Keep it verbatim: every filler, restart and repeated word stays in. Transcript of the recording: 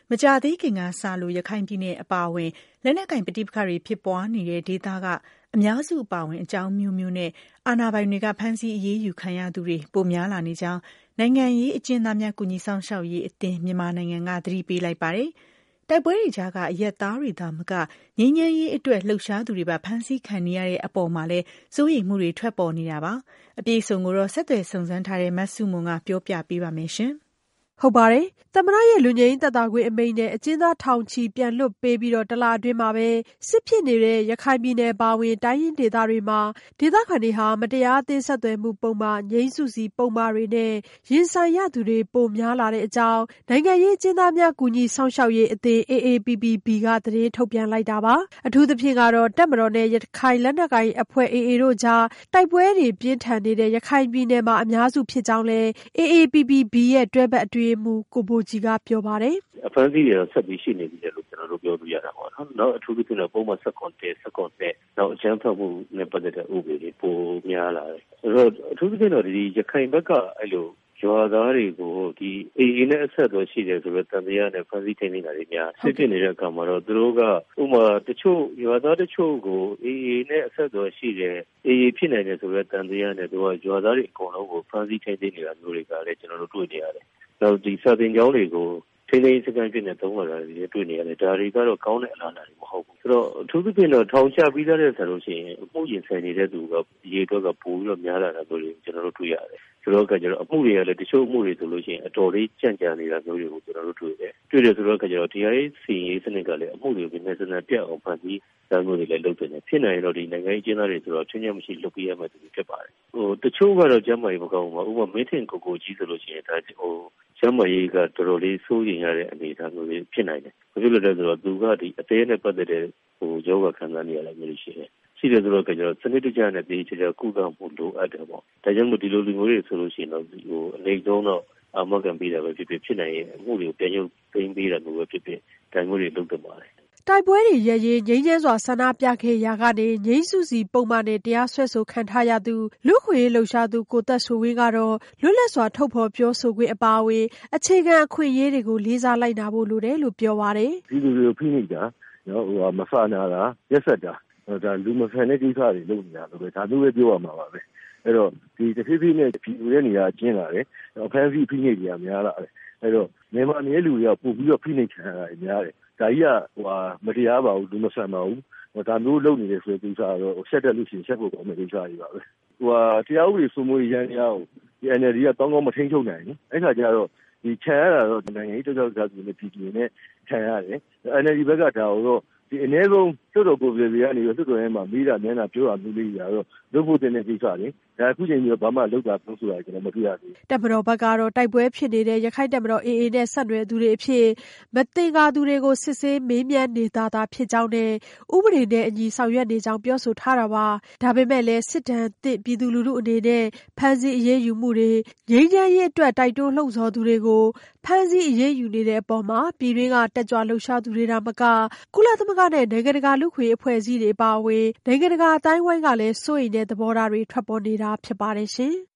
မကြာသေးခင်ကစလို့ရခိုင်ပြည်နယ်အပါအဝင်လက်နက်ကိုင်ပဋိပက္ခတွေဖြစ်ပွားနေတဲ့ဒေသကအများစုအပါအဝင်အကြောင်းမျိုးမျိုးနဲ့အာဏာပိုင်တွေကဖမ်းဆီးအရေးယူခံရသူတွေပိုများလာနေကြောင်းနိုင်ငံရေးအကျဉ်းသားများကူညီဆောင်ရှောက်ရေးအသင်းမြန်မာနိုင်ငံကသတိပေးလိုက်ပါတယ်။တိုက်ပွဲတွေကြားကအရက်သားတွေသာမကငြိမ်းချမ်းရေးအတွက်လှုပ်ရှားသူတွေပါဖမ်းဆီးခံနေရတဲ့အပေါ်မှာလည်းစိုးရိမ်မှုတွေထွက်ပေါ်နေတာပါ။အပြည့်အစုံကိုတော့ဆက်သွယ်စုံစမ်းထားတဲ့မဆုမွန်ကပြောပြပေးပါမယ်ရှင်။ဟုတ်ပါတယ်။သမ္မတရဲ့လူငြိမ်းသက်သာခွင့်အမိန့်နဲ့အကျဉ်းသားထောင်ချီပြန်လွှတ်ပေးပြီးတော့တလအတွင်းမှာပဲစစ်ဖြစ်နေတဲ့ရခိုင်ပြည်နယ်ပါဝင်တိုင်းရင်းဒေသတွေမှာဒေသခံတွေဟာမတရားအသင်းဆက်သွယ်မှုပုံမှန်ငြိမ်းစုစီပုံမှန်တွေနဲ့ရင်ဆိုင်ရသူတွေပိုများလာတဲ့အကြောင်းနိုင်ငံရေးအကျဉ်းသားများကူညီဆောင်ရှောက်ရေးအသင်း အေးအေးပီပီဘီ ကသတင်းထုတ်ပြန်လိုက်တာပါ။အထူးသဖြင့်ကတော့တပ်မတော်နဲ့ရခိုင်လက်နက်ကိုင်အဖွဲ့ အေအေတို့ကြားတိုက်ပွဲတွေပြင်းထန်နေတဲ့ရခိုင်ပြည်နယ်မှာအများစုဖြစ်ကြောင်းလည်း အေးအေးပီပီဘီ ရဲ့တွဲဘက်အတွင်းမှုကိုဘိုကြီးကပြောပါတယ်။အဖမ်းဆီးတွေတော့ဆက်ပြီးရှိနေပြီလို့ကျွန်တော်တို့ပြောလို့ရတာပေါ့နော်။နောက်အထူးသဖြင့်တော့ပုံမှန်ဆက်ကွန်တက်ဆက်ကွန်တက်နောက်အကြမ်းဖက်မှုနဲ့ပတ်သက်တဲ့ဥပဒေတွေပိုများလာတယ်။အဲ့တော့အထူးသဖြင့်တော့ဒီရခိုင်ဘက်ကအဲ့လိုရွာသားတွေကိုဒီအေအေနဲ့အဆက်အသွယ်ရှိတယ်ဆိုတော့တန်တရားနဲ့ဖမ်းဆီးထိန်းသိမ်းတာတွေများစစ်ဖြစ်နေတဲ့အခါမှာတော့သူတို့ကဥပမာတချို့ရွာသားတချို့ကိုအေအေနဲ့အဆက်အသွယ်ရှိတယ်အေအေဖြစ်နိုင်တယ်ဆိုတော့တန်တရားနဲ့သူကရွာသားတွေအကုန်လုံးကိုဖမ်းဆီးထိန်းသိမ်းနေတာမျိုးတွေကလည်းကျွန်တော်တို့တွေ့နေရတယ်။နောက်ဒီစာသင်ကျောင်းတွေကိုထိန်းသိမ်းစကန်ဖြစ်နေသုံးလာတာတွေတွေ့နေရတယ်ဒါတွေကတော့ကောင်းတဲ့အလားအလာတွေမဟုတ်ဘူးဆိုတော့အထူးသဖြင့်တော့ထောင်ချပြီးသားတဲ့ဆိုလို့ရှိရင်အမှုရင်ဆိုင်နေတဲ့သူကရေတော့ကပိုပြီးတော့များလာတာမျိုးတွေကျွန်တော်တို့တွေ့ရတယ်ဆိုတော့ကကျတော့အမှုတွေကလည်းတချို့အမှုတွေဆိုလို့ရှိရင်အတော်လေးကြန့်ကြာနေတာမျိုးတွေကိုကျွန်တော်တို့တွေ့တယ်တွေ့တယ်ဆိုတော့ကကျတော့တရားရေးစီရေးစနစ်ကလည်းအမှုတွေကိုမြန်စနစ်ပြတ်အောင်ဖန်တီးတာမျိုးတွေလည်းလုပ်နေတယ်ဖြစ်နိုင်တော့ဒီနိုင်ငံရေးကျင်းသားတွေဆိုတော့ချင်းချင်းမရှိလုပ်ပြရမှတူဖြစ်ပါတယ်ဟိုတချို့ကတော့ကျမ်းမာရေးမကောင်းဘူးဥပမာမင်းထင်ကိုကိုကြီးဆိုလို့ရှိရင်ဒါဟိုကျမ်းမာရေးကတော်တော်လေးစိုးရိမ်ရတဲ့အနေအထားမျိုးတွေဖြစ်နိုင်တယ်ဘာဖြစ်လို့လဲဆိုတော့သူကဒီအသေးနဲ့ပတ်သက်တဲ့ဟိုယောဂခံစားနေရတာမျိုးရှိတယ်ရှိတယ်ဆိုတော့ကျတော့စနစ်တကျနဲ့ဒီချေချာကုသမှုလိုအပ်တယ်ပေါ့ဒါကြောင့်မို့ဒီလိုလူမျိုးတွေဆိုလို့ရှိရင်တော့ဟိုအနေဆုံးတော့အမကန်ပေးတာပဲဖြစ်ဖြစ်ဖြစ်နိုင်ရင်အမှုတွေကိုပြန်ရုပ်သိမ်းပေးတာမျိုးပဲဖြစ်ဖြစ်ဒါမျိုးတွေလုပ်တယ်ပါတယ်တိုက်ပွဲတွေရရေးငြိမ်းချမ်းစွာဆန္ဒပြခဲ့ရာကနေငြိမ်းစုစီပုံမှန်နဲ့တရားစွဲဆိုခံထားရသူလူခွေလှုပ်ရှားသူကိုသက်ဆိုဝင်းကတော့လွတ်လပ်စွာထုတ်ဖော်ပြောဆိုခွင့်အပါအဝင်အခြေခံအခွင့်အရေးတွေကိုလေးစားလိုက်နာဖို့လိုတယ်လို့ပြောပါတယ်ဒီလူတွေကိုဖိနှိပ်တာနော်ဟိုမဆာနာတာရက်ဆက်တာဒါလူမဆန်တဲ့ကိစ္စတွေလုပ်နေတာလို့ပဲဒါမျိုးပဲပြောရမှာပါပဲအဲ့တော့ဒီတစ်ဖြည်းဖြည်းနဲ့ပြည်သူရဲ့နေရာကျင်းလာတယ်အဖမ်းဆီးဖိနှိပ်တွေကများလာတယ်အဲ့တော့မြန်မာနယ်လူတွေကပို့ပြီးတော့ဖိနှိပ်ခံရတာများတယ်ဒါကြီးကဟိုမတရားပါဘူးလူမဆန်ပါဘူးဒါမျိုးလုပ်နေတယ်ဆိုတဲ့ကိစ္စကတော့ဆက်တက်လို့ရှိရင်ဆက်ဖို့ကောင်းတဲ့ကိစ္စကြီးပါပဲဟိုတရားဥပဒေစိုးမိုးရေးရန်တရားကိုဒီ အန် အယ်လ် ဒီကတောင်းကောင်းမထိန်းချုပ်နိုင်ဘူးအဲ့ခါကျတော့ဒီခံရတာတော့နိုင်ငံရေးကြောက်ကြောက်ကြသူနဲ့ပြည်သူနဲ့ခံရတယ် အန် အယ်လ် ဒီ ဘက်ကဒါတော့ဒီအနည်းဆုံးကျွတ်တော်ကိုပြည်ပြည်ကနေပြီးကျွတ်တော်ရဲမှာမိတာမျက်နှာပြောရမျိုးလေးကြီးတော့လုပ်ဖို့တဲ့ကိစ္စတွေဒါအခုချိန်ကြီးဘာမှလောက်တာပြောဆိုတာကျွန်တော်မတွေ့ရဘူးတပ်မတော်ဘက်ကတော့တိုက်ပွဲဖြစ်နေတဲ့ရခိုင်တပ်မတော် အေအေနဲ့ဆက်နွယ်သူတွေအဖြစ်မတင်ကားသူတွေကိုစစ်ဆေးမေးမြန်းနေတာသာဖြစ်ကြောင်းနဲ့ဥပဒေနဲ့အညီဆောင်ရွက်နေကြောင်းပြောဆိုထားတာပါဒါပေမဲ့လည်းစစ်တမ်းသစ်ပြည်သူလူထုအနေနဲ့ဖမ်းဆီးအရေးယူမှုတွေငြိမ်းချမ်းရေးအတွက်တိုက်တွန်းလှုံ့ဆော်သူတွေကိုဖမ်းဆီးအရေးယူနေတဲ့အပေါ်မှာပြည်တွင်းကတက်ကြွလှုပ်ရှားသူတွေဒါမကကုလသမဂ္ဂနဲ့နိုင်ငံတကာလူ့ခွင့်အဖွဲ့အစည်းတွေအပါအဝင်နိုင်ငံတကာအတိုင်းအဝိုင်းကလည်းစိုးရိမ်တဲ့သဘောထားတွေထွက်ပေါ်နေတာဖြစ်ပါတယ်ရှင်